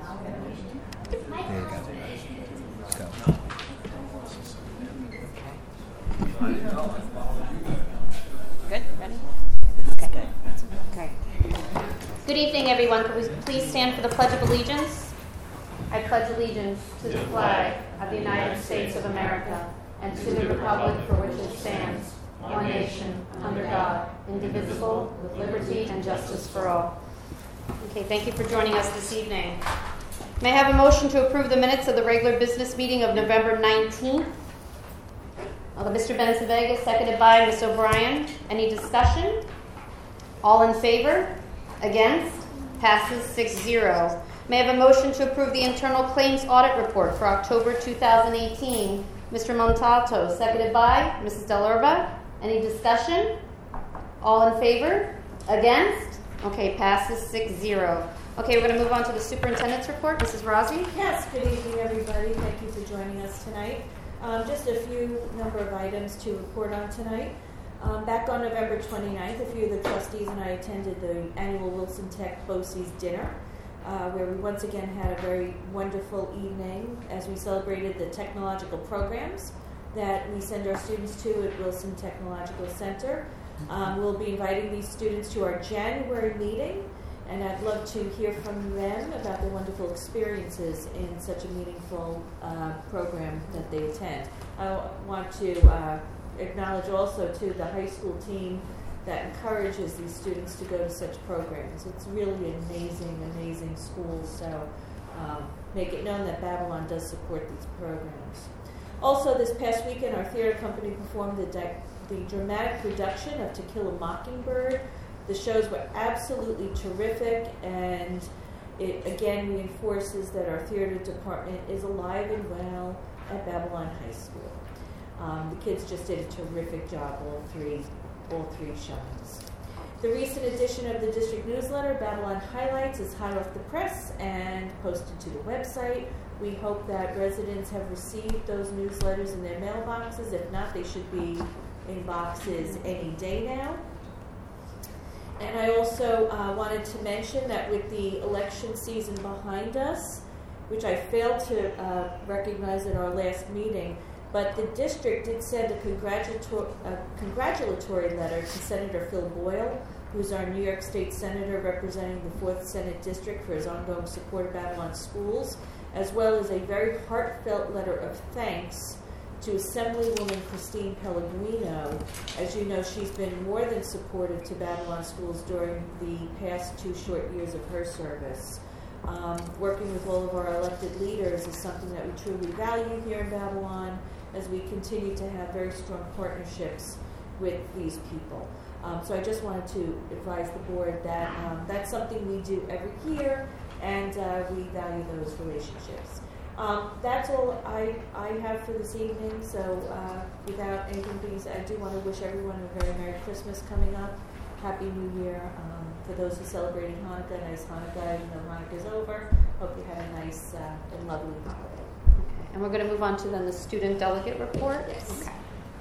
There you go. Let's go. Good? Ready? Okay. Okay. Good evening, everyone. Could we please stand for the Pledge of Allegiance? I pledge allegiance to the flag of the United States of America and to the republic for which it stands, one nation, under God, indivisible, with liberty and justice for all. Okay, thank you for joining us this evening. May I have a motion to approve the minutes of the regular business meeting of November 19th? Mr. Benavides, seconded by Ms. O'Brien. Any discussion? All in favor? Against? Passes 6-0. May I have a motion to approve the internal claims audit report for October 2018? Mr. Montalto, seconded by Mrs. Dellerba. Any discussion? All in favor? Against? Okay, passes 6-0. Okay, we're going to move on to the superintendent's report. Mrs. Rozzi? Yes, good evening, everybody. Thank you for joining us tonight. Just a few number of items to report on tonight. Back on November 29th, a few of the trustees and I attended the annual Wilson Tech BOCES dinner, where we once again had a very wonderful evening as we celebrated the technological programs that we send our students to at Wilson Technological Center. We'll be inviting these students to our January meeting, and I'd love to hear from them about the wonderful experiences in such a meaningful program that they attend. I want to acknowledge also to the high school team that encourages these students to go to such programs. It's really an amazing school, so make it known that Babylon does support these programs. Also, this past weekend, our theater company performed the dramatic production of To Kill a Mockingbird. The shows were absolutely terrific, and it again reinforces that our theater department is alive and well at Babylon High School. The kids just did a terrific job, all three shows. The recent edition of the district newsletter, Babylon Highlights, is hot off the press and posted to the website. We hope that residents have received those newsletters in their mailboxes. If not, they should be in boxes any day now. And I also wanted to mention that with the election season behind us, which I failed to recognize at our last meeting, but the district did send a congratulatory letter to Senator Phil Boyle, who's our New York State Senator representing the 4th Senate District, for his ongoing support of Babylon schools, as well as a very heartfelt letter of thanks to Assemblywoman Christine Pellegrino. As you know, she's been more than supportive to Babylon schools during the past 2 short years of her service. Working with all of our elected leaders is something that we truly value here in Babylon, as we continue to have very strong partnerships with these people. So I just wanted to advise the board that that's something we do every year, and we value those relationships. That's all I have for this evening, so without anything being said, I do want to wish everyone a very Merry Christmas coming up. Happy New Year. For those who celebrated Hanukkah, nice Hanukkah, even though Hanukkah's over. Hope you had a nice and lovely holiday. Okay. And we're going to move on to then the student delegate report. Yes. Okay.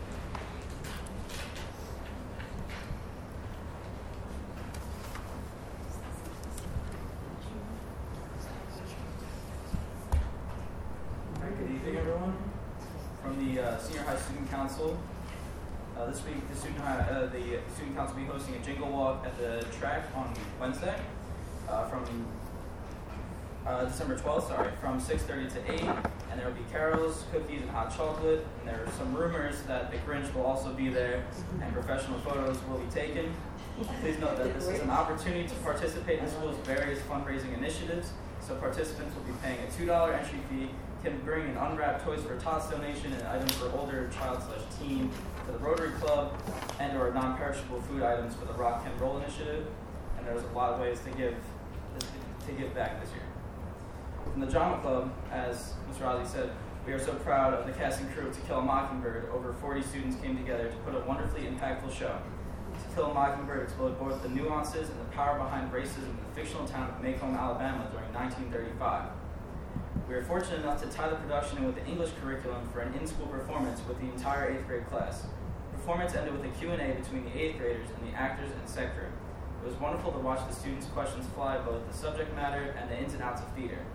Good evening, everyone. From the Senior High Student Council. This week, the Student Council will be hosting a jingle walk at the track on Wednesday from December 12th, from 6:30 to 8. And there will be carols, cookies, and hot chocolate. And there are some rumors that the Grinch will also be there, and professional photos will be taken. Please note that this is an opportunity to participate in the school's various fundraising initiatives. So participants will be paying a $2 entry fee, can bring an unwrapped Toys for Tots donation and items for older child/teen for the Rotary Club, and or non-perishable food items for the Rock and Roll Initiative. And there's a lot of ways to give back this year. From the Drama Club, as Mr. Ozzie said, we are so proud of the cast and crew of To Kill a Mockingbird. Over 40 students came together to put a wonderfully impactful show. To Kill a Mockingbird explored both the nuances and the power behind racism in the fictional town of Macomb, Alabama during 1935. We were fortunate enough to tie the production in with the English curriculum for an in-school performance with the entire 8th grade class. The performance ended with a Q&A between the 8th graders and the actors and set crew. It was wonderful to watch the students' questions fly both the subject matter and the ins and outs of theater.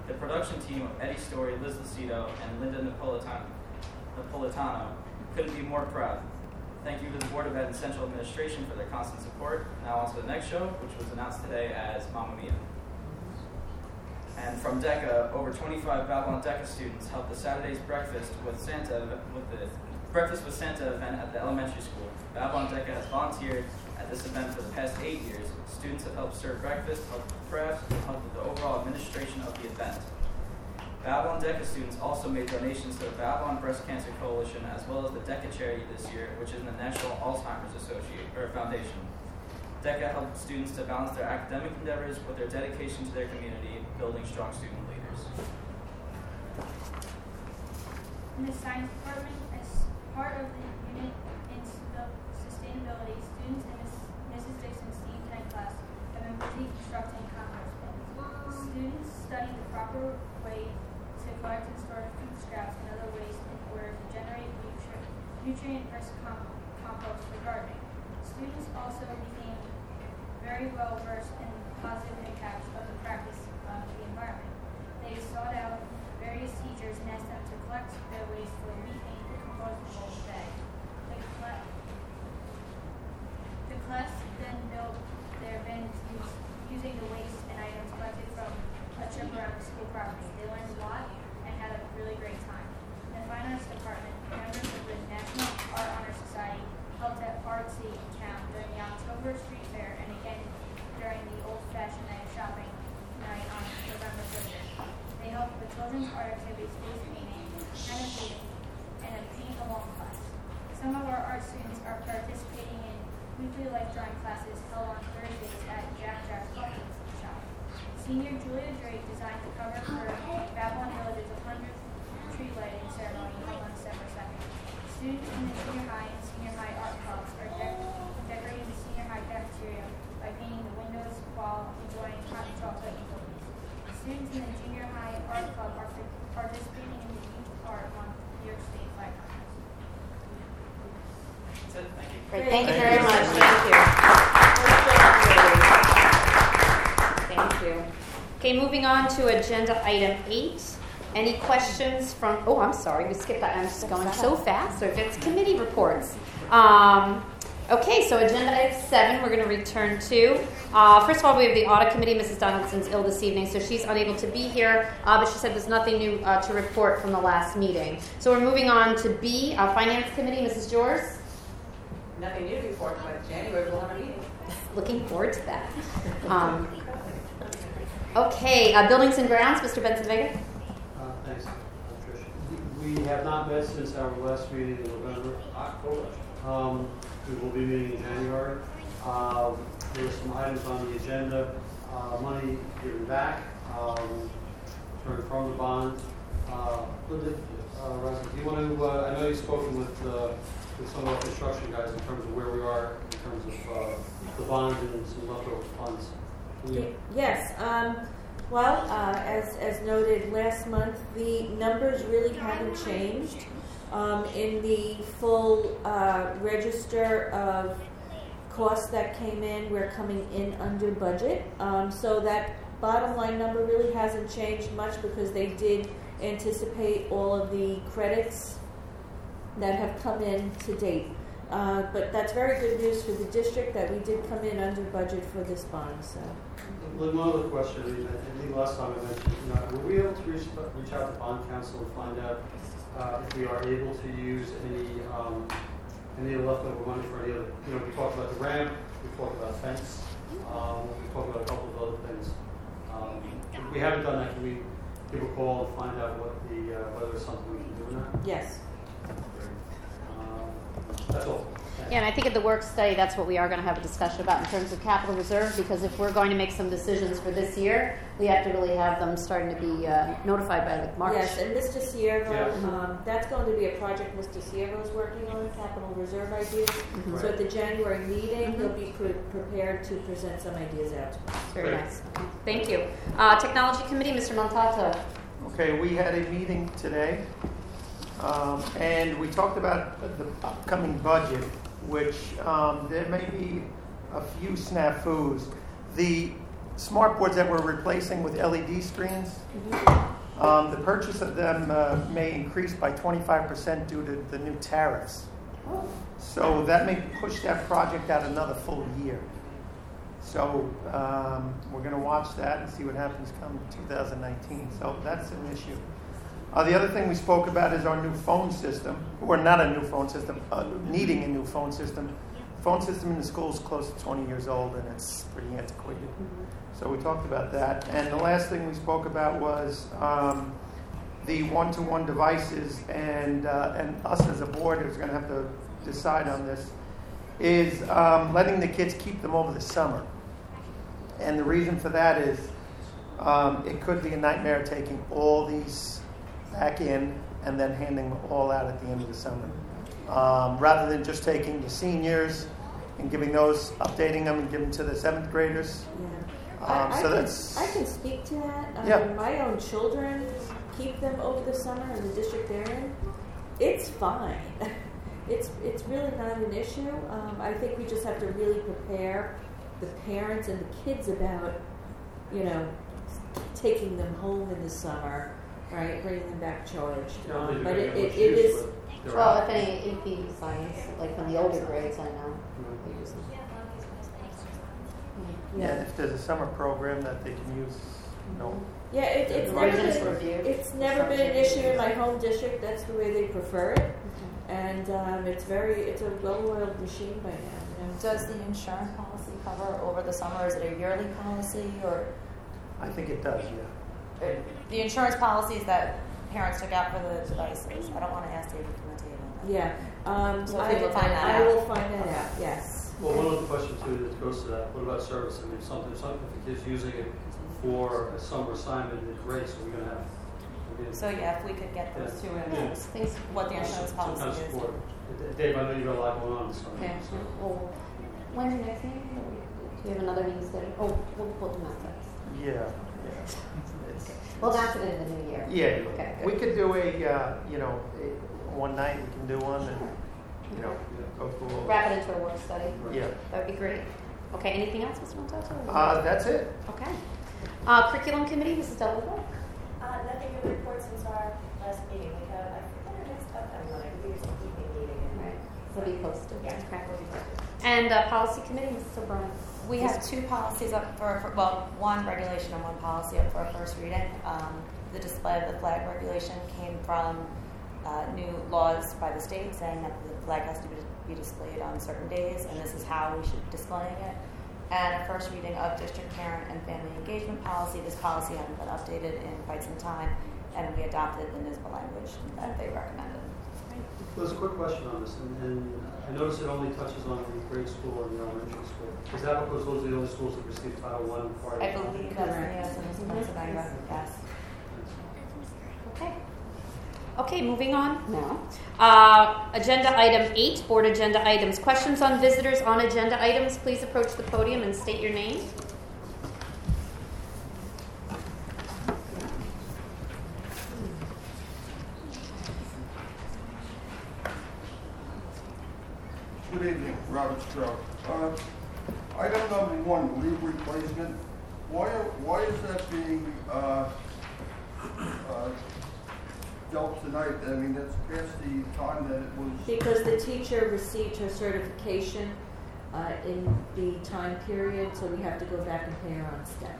The production team of Eddie Story, Liz Lucido, and Linda Napolitano couldn't be more proud. Thank you to the Board of Ed and Central Administration for their constant support. Now on to the next show, which was announced today as Mamma Mia. And from DECA, over 25 Babylon DECA students helped the Saturday's Breakfast with Santa event at the elementary school. Babylon DECA has volunteered at this event for the past 8 years. Students have helped serve breakfast, helped with crafts, and helped with the overall administration of the event. Babylon DECA students also made donations to the Babylon Breast Cancer Coalition as well as the DECA charity this year, which is the National Alzheimer's Foundation. DECA helped students to balance their academic endeavors with their dedication to their community, building strong student leaders. In the science department, as part of the unit in sustainability, students in Mrs. Dixon's STEAM 10 class have been busy constructing compost bins. Students study the proper way to collect and store food scraps and other waste in order to generate nutrient-rich compost for gardening. Students also became very well versed in positive impacts of the practice of the environment. They sought out various teachers and asked them to collect their waste for a methane compostable bag. The class then built their bins using the waste and items collected from a trip around the school property. They learned a lot and had a really great time. In the Fine Arts Department, members of the National Art Honor Society helped at Artsy in town during the October Street Fair and again during the old-fashioned night shopping night on November 30th. They helped with children's art activities, face painting, annotating, and a paint-along class. Some of our art students are participating in weekly life drawing classes held on Thursdays at Jack Jack's Coffee Shop. Senior Julia Drake designed the cover for Babylon Village's 100th tree lighting ceremony held on December 2nd. Students in the junior high and senior high art clubs are decorating the senior high cafeteria by painting the windows while enjoying hot chocolate and cookies. Students in the junior high art club are participating in the youth art month New York State flag contest. That's it. Thank you. Great. Thank you very much. Thank you. Okay, moving on to agenda item 8. Any questions from, oh, I'm sorry, we skipped that. I'm just going so fast. So if it's committee reports. Okay, so agenda item 7 we're going to return to. First of all, we have the audit committee. Mrs. Donaldson's ill this evening, so she's unable to be here, but she said there's nothing new to report from the last meeting. So we're moving on to B, finance committee. Mrs. Jors? Nothing new to report, but January we'll have a meeting. Looking forward to that. Okay, buildings and grounds, Mr. Benson Vega? Thanks, Tricia. We have not met since our last meeting in November. We will be meeting in January. There are some items on the agenda. Money given back, returned from the bond. Linda, Russell, do you want to, I know you've spoken with some of our construction guys in terms of where we are in terms of the bond and some leftover funds. Yes. Well, as noted last month, the numbers really haven't changed. In the full register of costs that came in, we're coming in under budget. So that bottom line number really hasn't changed much because they did anticipate all of the credits that have come in to date. But that's very good news for the district that we did come in under budget for this bond. So. One other question. I think last time I mentioned, were we able to reach out to bond counsel and find out if we are able to use any leftover money for any other? We talked about the ramp, we talked about fence, we talked about a couple of other things. If we haven't done that, can we give a call and find out whether it's something we can do or not? Yes. That's all. Yeah, and I think at the work study, that's what we are going to have a discussion about in terms of capital reserve, because if we're going to make some decisions for this year, we have to really have them starting to be notified by like March. Yes, and Mr. Siervo, that's going to be a project Mr. Siervo is working on, capital reserve ideas. Mm-hmm. So at the January meeting, he'll be prepared to present some ideas out to us. Very nice. Thank you. Technology committee, Mr. Montalto. Okay, we had a meeting today, and we talked about the upcoming budget, which there may be a few snafus. The smart boards that we're replacing with LED screens. The purchase of them may increase by 25% due to the new tariffs. So that may push that project out another full year. So we're going to watch that and see what happens come 2019. So that's an issue. The other thing we spoke about is our new phone system, or not a new phone system, needing a new phone system. The phone system in the school is close to 20 years old, and it's pretty antiquated. So we talked about that. And the last thing we spoke about was the one-to-one devices, and us as a board is going to have to decide on this, is letting the kids keep them over the summer. And the reason for that is it could be a nightmare taking all these back in and then handing them all out at the end of the summer. Rather than just taking the seniors and giving those, updating them and giving to the 7th graders. I can speak to that. My own children keep them over the summer in the district they're in. It's fine. It's really not an issue. I think we just have to really prepare the parents and the kids about, taking them home in the summer, right? Bringing them back charged. But it is. Well, if any AP science, like from the older grades, I know. Yeah, if there's a summer program that they can use, Yeah, it's never been an issue in my home district. That's the way they prefer it, and it's a well-oiled machine by now. Does the insurance policy cover over the summer? Is it a yearly policy, or? I think it does, yeah. The insurance policies that parents took out for the devices. I don't want to ask David from the table. Yeah, so I will find that out. I will find that out. Yes. Well, one other question too that goes to that. What about service? I mean, something if the kid's using it for a summer assignment, it's great. So we're going to have. So yeah, if we could get those two in, what the insurance policy is. Support. Dave, I know you got a lot going on this summer. Okay. So. Well, when's your next meeting? Do you have another meeting scheduled? Oh, we'll put them out there. Yeah. Well, that's it in the new year. Yeah. Okay. We could do one night. We can do one, and go through. Wrap it into a work study. Yeah. That would be great. Okay. Anything else, Mr. Montalto? That's it. Okay. Curriculum committee, Mrs. Delaware. Nothing to report since our last meeting. We have, I forgot our next upcoming one. I believe it's an evening meeting. Right. It'll be posted. Yeah. Okay. Will be posted. And policy committee, Mrs. O'Brien. We have two policies up for one regulation and one policy up for a first reading. The display of the flag regulation came from new laws by the state saying that the flag has to be displayed on certain days, and this is how we should be displaying it. And a first reading of district parent and family engagement policy. This policy hadn't been updated in quite some time, and we adopted the NYSBA language that they recommended. There's a quick question on this, and I noticed it only touches on the grade school and the elementary school. Is that because those are the only schools that receive Title I part? I believe that's the yes in this Pennsylvania. Yes. Okay. Okay, moving on now. Agenda item 8, board agenda items. Questions on visitors on agenda items. Please approach the podium and state your name. Good evening, Robert Stroh. Item number 1, leave replacement. Why is that being dealt tonight? I mean, that's past the time that it was. Because the teacher received her certification in the time period, so we have to go back and pay her on step.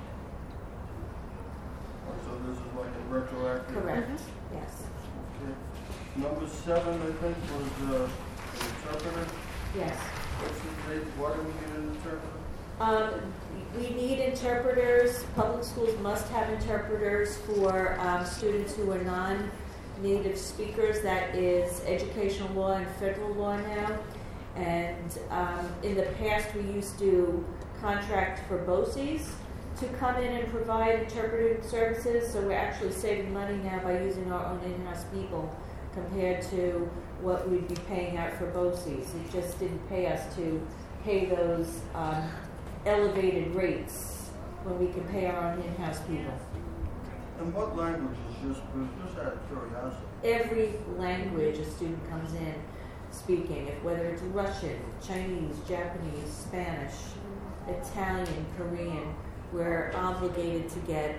So this is like a retroactive. Correct. Mm-hmm. Yes. Okay. Number 7, I think, was an interpreter. Yes. What's the date? Why do we need an interpreter? We need interpreters. Public schools must have interpreters for students who are non-native speakers. That is educational law and federal law now. And in the past, we used to contract for BOCES to come in and provide interpreting services. So we're actually saving money now by using our own in-house people compared to what we'd be paying out for BOCES. It just didn't pay us to pay those elevated rates when we can pay our own in-house people. And what language is this? Just out of curiosity. Every language a student comes in speaking, whether it's Russian, Chinese, Japanese, Spanish, Italian, Korean, we're obligated to get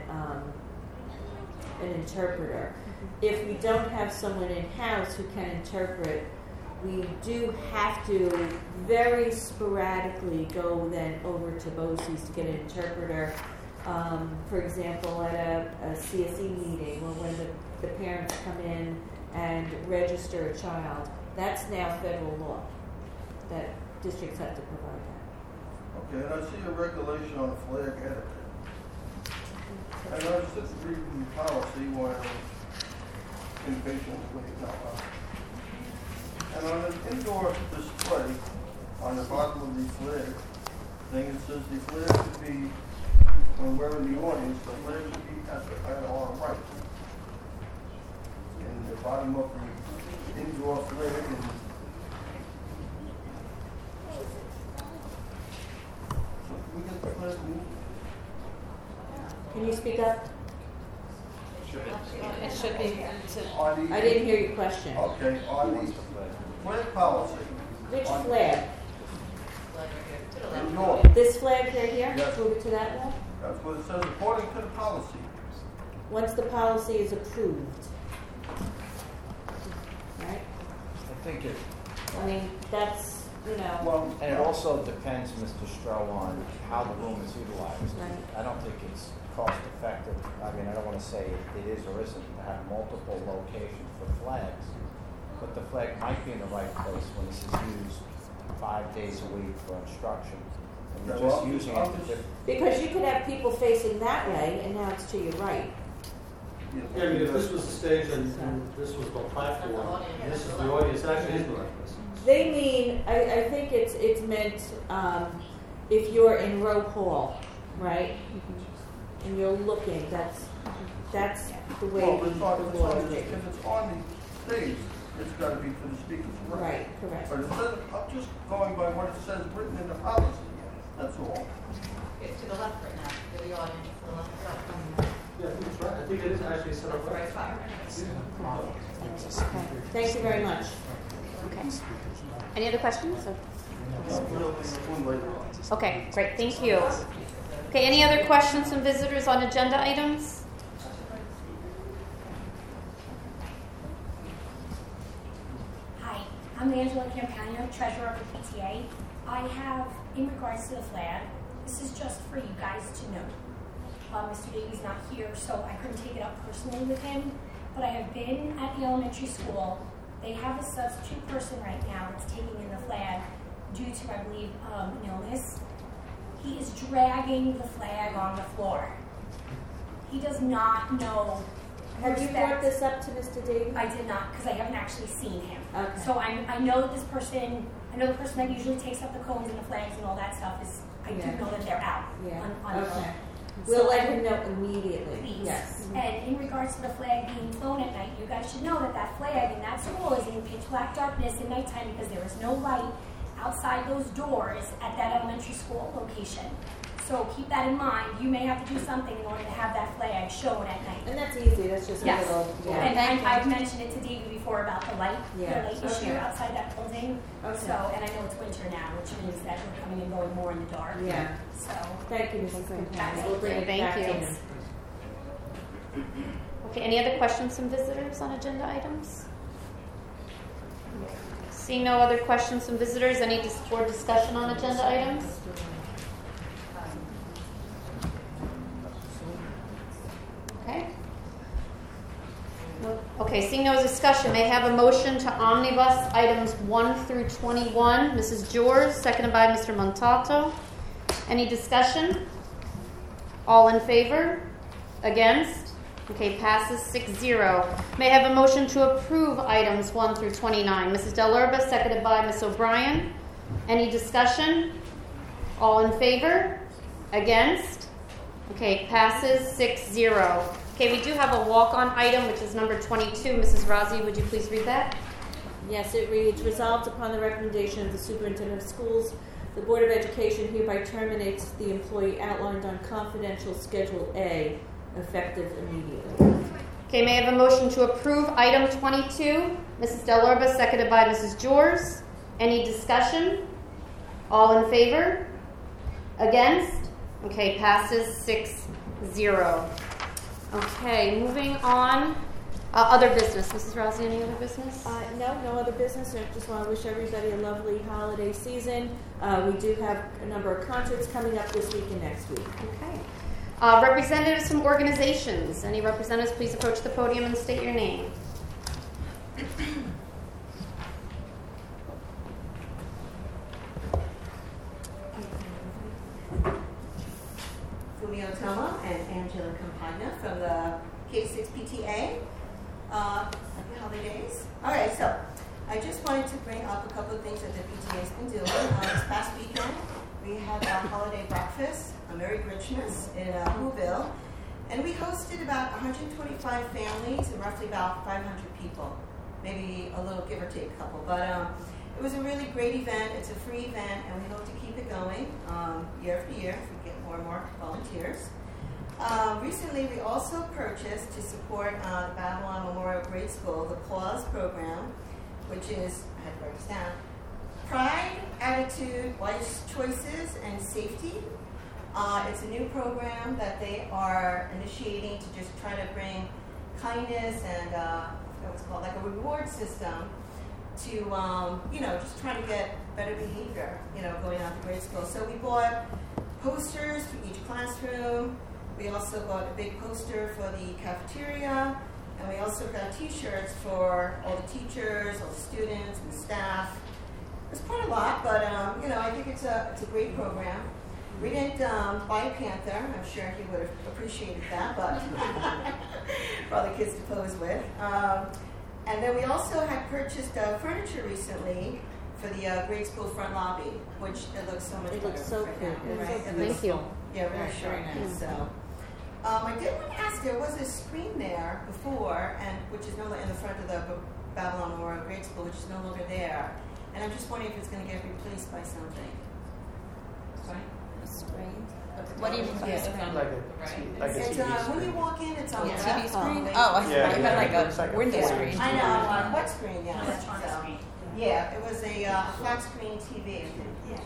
an interpreter. If we don't have someone in-house who can interpret, we do have to very sporadically go then over to BOCES to get an interpreter. For example, at a CSE meeting or when the parents come in and register a child, that's now federal law that districts have to provide that. Okay, and I see a regulation on flag etiquette. And I was just reading the policy while impatient waiting out. And on an indoor display, on the bottom of the flag thing, it says the flag should be, when we're in the audience, the flag should be at our right. In the bottom of the indoor flag. And so can we get the flag moved? Can you speak up? It should be. I didn't hear your question. Okay, on the flag policy. Which flag? Indoor. This flag right here? Yes. Move it to that one. That's what it says, according to the policy. Once the policy is approved. Right? I think it, I mean, that's, Well, and it also depends, Mr. Stroh, on how the room is utilized. Right. I don't think it's cost effective. I mean, I don't want to say it is or isn't to have multiple locations for flags, but the flag might be in the right place when this is used 5 days a week for instruction. And you're Yeah, just well, using I'll it to just- different. because you could have people facing that way and now it's to your right. Yeah, I mean, if this was the stage and this was the platform, and this is the audience, actually is the right place. They mean, I think it's meant if you're in Roe Hall, right? And you're looking, that's the way well, the it's law on, is written. if it's on the stage, it's got to be for the speaker's right. Right, correct. But it says, I'm just going by what it says written in the policy. That's all. It's to the left right now, to the audience, to the left side. Yeah, I think it's right. I think it is actually set up right. Thank you very much. Okay. Any other questions? Okay, great. Thank you. Okay, any other questions from visitors on agenda items? Hi, I'm Angela Campagno, treasurer of the PTA. I have, in regards to the flag, this is just for you guys to know. Mr. Davies not here, so I couldn't take it up personally with him, but I have been at the elementary school. They have a substitute person right now that's taking in the flag due to, I believe, an illness. He is dragging the flag on the floor. He does not know. Have you brought this up to Mr. Davies? I did not, because I haven't actually seen him. Okay. So I know that this person, I know the person that usually takes up the cones and the flags and all that stuff is, I Yeah. do know that they're out. Yeah. On Okay. So We'll let I- him know immediately. Please. Yes. And in regards to the flag being flown at night, you guys should know that that flag in that school is in pitch black darkness at nighttime because there is no light outside those doors at that elementary school location. So keep that in mind. You may have to do something in order to have that flag shown at night. And that's easy. That's just Yes. a little. Yeah. And I've mentioned it to David before about the light, Yeah. the light issue Okay. outside that building. Okay. So, and I know it's winter now, which means that we're coming and going more in the dark. Yeah. So, Thank you, Mrs. Campagno. That's We'll bring it Thank back you. to him. Okay, any other questions from visitors on agenda items? Seeing no other questions from visitors, any board discussion on agenda items? Okay. Okay, seeing no discussion, may I have a motion to omnibus items 1 through 21. Mrs. George, seconded by Mr. Montalto. Any discussion? All in favor? Against? Okay, passes 6-0. May I have a motion to approve items 1 through 29? Mrs. Dellerba, seconded by Ms. O'Brien. Any discussion? All in favor? Against? Okay, passes 6-0. Okay, we do have a walk-on item, which is number 22. Mrs. Razi, would you please read that? Yes, it reads, resolved upon the recommendation of the superintendent of schools, the Board of Education hereby terminates the employee outlined on confidential Schedule A, effective immediately. Okay, may I have a motion to approve item 22? Mrs. Dellerba, seconded by Mrs. George. Any discussion? All in favor? Against? Okay, passes 6-0. Okay, moving on. Other business. Mrs. Rousey, any other business? No other business. I just want to wish everybody a lovely holiday season. We do have a number of concerts coming up this week and next week. Okay. Representatives from organizations. Any representatives, please approach the podium and state your name. Fumio Toma and Angela Campagna from the K6 PTA. Happy holidays. All right, so I just wanted to bring up a couple of things that the PTA has been doing. This past weekend, we had our holiday breakfast, a Merry Christmas in Whoville, and we hosted about 125 families and roughly about 500 people, maybe a little give or take a couple. But it was a really great event. It's a free event, and we hope to keep it going year after year if we get more and more volunteers. Recently, we also purchased to support Babylon Memorial Grade School, the PAWS program, which is, I had to write this down, Pride, Attitude, Wise Choices, and Safety. It's a new program that they are initiating to just try to bring kindness and what's called like a reward system to, just trying to get better behavior, going out to grade school. So we bought posters for each classroom. We also bought a big poster for the cafeteria, and we also got T-shirts for all the teachers, all the students, and the staff. It's quite a lot, but I think it's a great program. We didn't buy a panther. I'm sure he would have appreciated that, but for all the kids to pose with. And then we also had purchased furniture recently for the grade school front lobby, which it looks so much better. It looks so right good. now, right? Thank you. Yeah, really sharp. So, I did want to ask. There was a screen there before, and which is no longer in the front of the Babylon Memorial Grade School, which is no longer there. And I'm just wondering if it's going to get replaced by something. Sorry. Screen. What do you mean by a screen? Like a It's TV when you walk in, it's on the TV left. screen? They- Oh, I thought Yeah, you meant like it's like a a window flat screen. I know. What screen? Yeah. Electronic So, screen. Yeah, it was a flat screen TV. Yeah.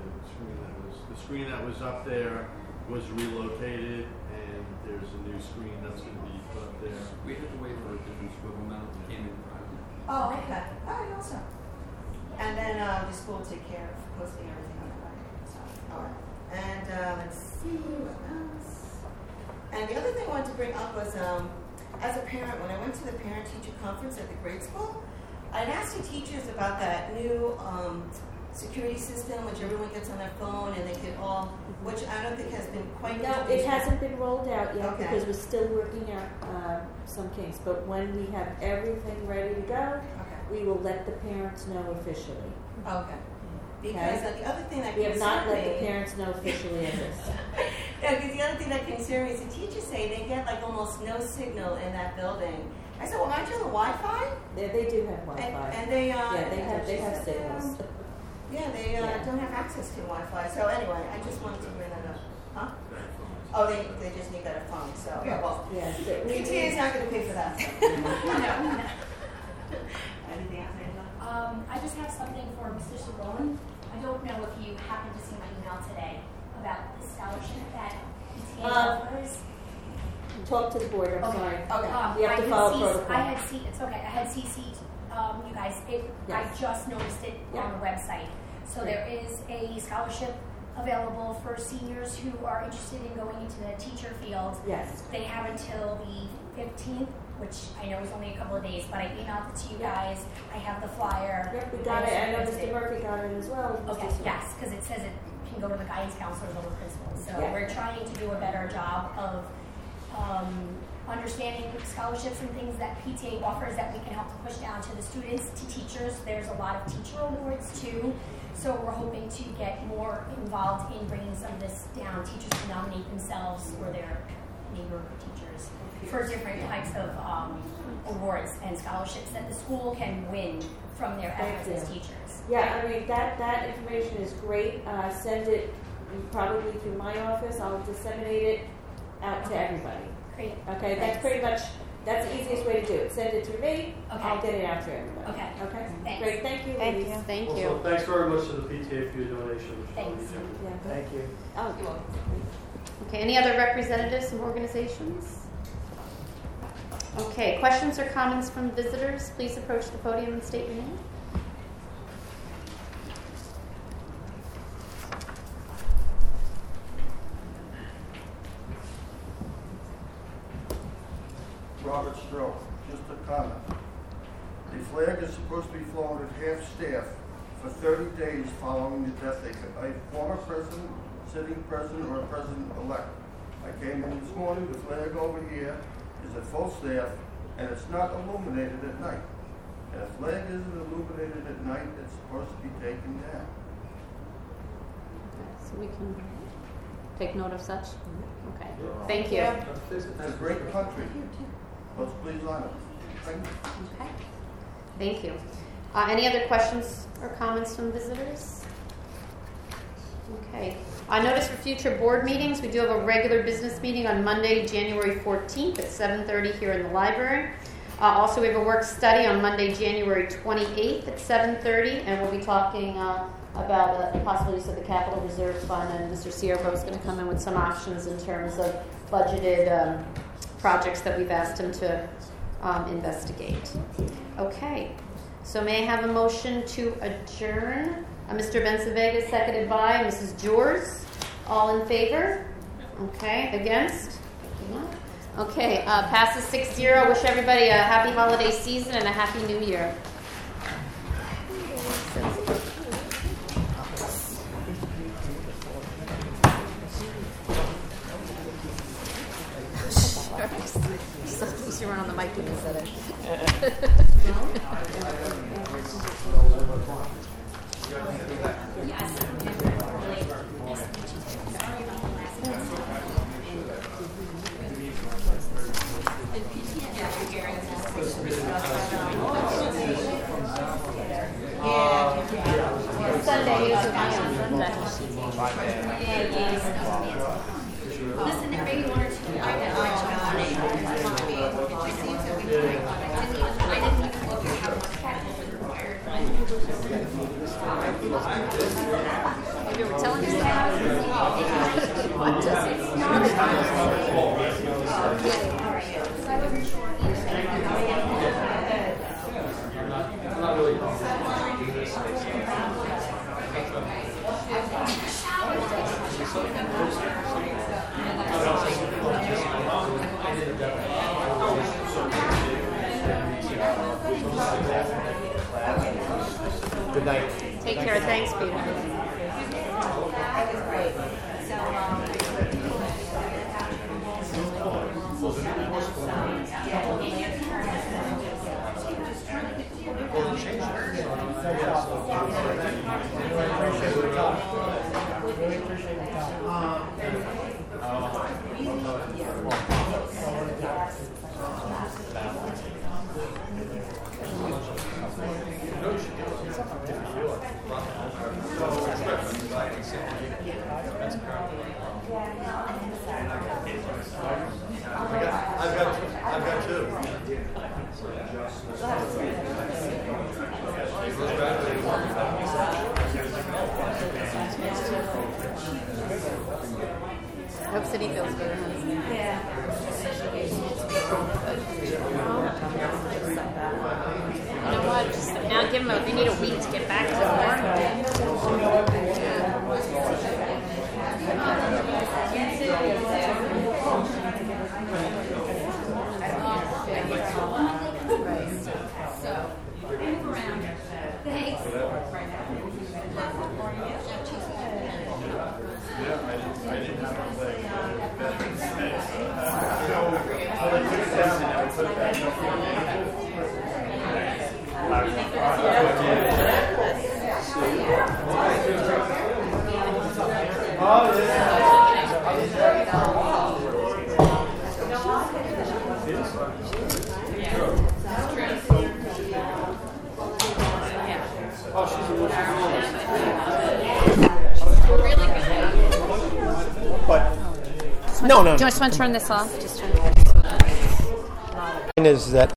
The screen that was up there was relocated, and there's a new screen that's going to be put up there. We had to wait for a different swivel mount that came in private. Oh, okay. All right, awesome. And then the school will take care of posting everything on the web. So, all right. And let's see what else. And the other thing I wanted to bring up was, as a parent, when I went to the parent-teacher conference at the grade school, I'd asked the teachers about that new security system, which everyone gets on their phone, and they get all, which I don't think has been quite. No, it hasn't been rolled out yet Okay. because we're still working out some kinks. But when we have everything ready to go, we will let the parents know officially. Okay. Because the other thing that we have not concerned let the me- parents know officially of this. Yeah, because the other thing that concerned me is the teachers say they get like almost no signal in that building. I said, well, aren't you on the Wi-Fi? They do have Wi-Fi. And they they have signals. Yeah, they don't have access to Wi-Fi. So anyway, I just wanted to bring that up. Huh? Oh, they just need that phone. So yeah, well, PTA is not going to pay for that. No. Anything else, Angela? I just have something for Mr. Saron. I don't know if you happened to see my email today about the scholarship that PTA offers. Talk to the board. I'm sorry. Okay. You have to follow protocol. It's okay. I had CC'd you guys. Yes. I just noticed it on the website. So there is a scholarship available for seniors who are interested in going into the teacher field. Yes. They have until the 15th, which I know is only a couple of days, but I emailed it to you guys. I have the flyer. Yep, we got it. I know Mr. Murphy got it as well. Okay, yes, because it says it can go to the guidance counselors or the principals. So Yeah. we're trying to do a better job of understanding scholarships and things that PTA offers that we can help to push down to the students, to teachers. There's a lot of teacher awards too. So we're hoping to get more involved in bringing some of this down. Teachers can nominate themselves or their neighbor teachers for different types of awards and scholarships that the school can win from their efforts as teachers. Yeah, I mean, that information is great. Send it probably through my office. I'll disseminate it out to everybody. Great. Okay, that's Thanks. pretty much That's the easiest way to do it. Send it to me. Okay. I'll get it out to everybody. Okay. Okay? Thanks. Great. Thank you, Thank ladies. you. Thank Also, you. thanks very much to the PTA for your donation. Thanks. Yeah, good. Thank you. Oh, Okay, any other representatives from organizations? Okay, questions or comments from visitors? Please approach the podium and state your name. Robert Stroh, just a comment. The flag is supposed to be flown at half-staff for 30 days following the death of a former president, sitting president, or a president-elect. I came in this morning, the flag over here is at full staff, and it's not illuminated at night. And if flag isn't illuminated at night, it's supposed to be taken down. So we can take note of such? Okay, thank you. It's a great country. Let's please honor it. Thank you. Okay, thank you. Any other questions or comments from visitors? Okay. Notice for future board meetings, we do have a regular business meeting on Monday, January 14th at 7:30 here in the library. Also, we have a work study on Monday, January 28th at 7:30, and we'll be talking about the possible use of the Capital Reserve Fund, and Mr. Ciervo is going to come in with some options in terms of budgeted projects that we've asked him to investigate. Okay, so may I have a motion to adjourn? Mr. Bencevega, seconded by Mrs. Jors. All in favor? Okay, against? Okay, passes 6-0. Wish everybody a happy holiday season and a happy new year. At least you weren't on the mic when you said it. Sunday, usually on Sunday. Listen, there may be one or two. I didn't want to be able to receive it. I didn't even look at how much capital was required. You were telling us that. What does it not? So I wasn't sure. I'm not really Good night. Take care. Thanks, Peter. I've got two. Hope City feels good. You know what? Just now give him we need a week to get back to work. But no. Do you just want to turn this off? Just turn it off. is that